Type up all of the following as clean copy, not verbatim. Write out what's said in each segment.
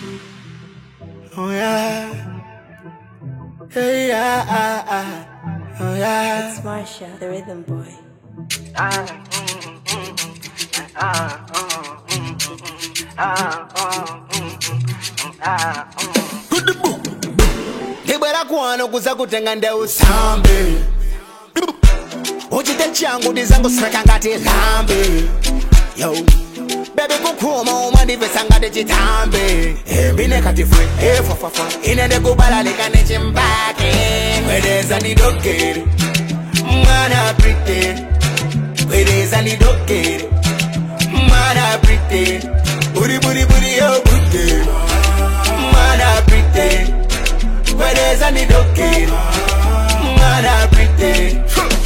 Oh yeah. Hey yeah. Oh yeah. It's Marsha, the rhythm boy. Libera kuano kuza kutenga ndeu sambe. Uchite changu dizangu sweka ngati lambe. Yo baby kukuma umandivesa ngati chitambe. Mbine katifwe fafafa inende kubalalika nechimbake. Wedeza nidokere mwana pretend. Wedeza nidokere mwana pretend. Buri yo bute mwana pretend. Wedeza nidokere mwana pretend.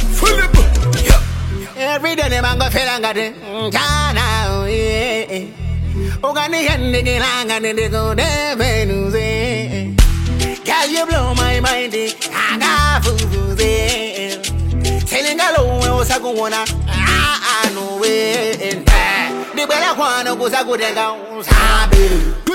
Every day I'm gonna feel like Jana, yeah. Ugani hendi kilanga nende go devenuze. Girl, you blow my mind, I got fufuze. Telling a low, was a good one, I know it. The better one goes a good and sabe.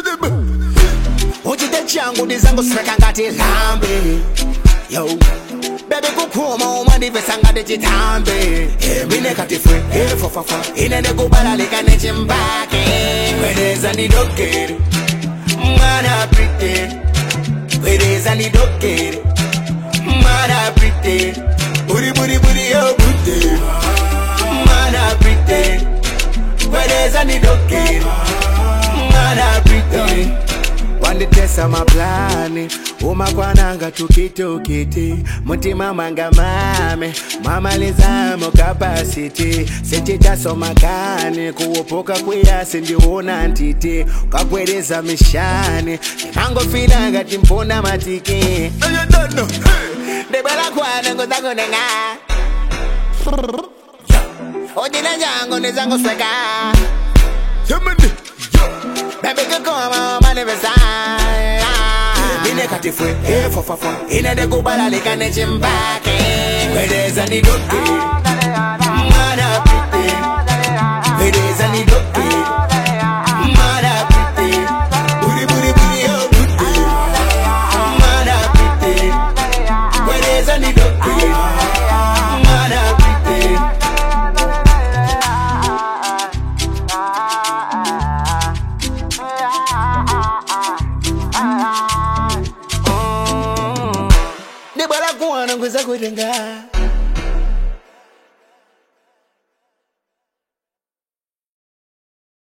Uchi the chango dizango sweka ngati lambe. Yo baby kukuma umandivesa ngati chitambe. Mbine katifwe fafafa inende kubalalika nechimbake. Wedeza nidokere mwana pretend. Wedeza nidokere mwana pretend. Buri yo bute mwana pretend. Wedeza nidokere mwana pretend. Wande tesa maplani umakwananga tukitokiti mutima manga mame mama lizamo capacity sechitaso makani kuopoka kuyasi ndiona ntiti kakwereza mishani mango filanga timpona matiki ndebala kwana ngozango nenga ojina jango nezango sweka baby kukoma manifestai. Bine katifwe fafafa inende kubalalika nechimbake. Wedeza nidokere mwana pretend. Wedeza nidokere mwana pretend. Buri yo bute mwana pretend. Wedeza nidokere mwana pretend. Nibala kuwana kuza kutenga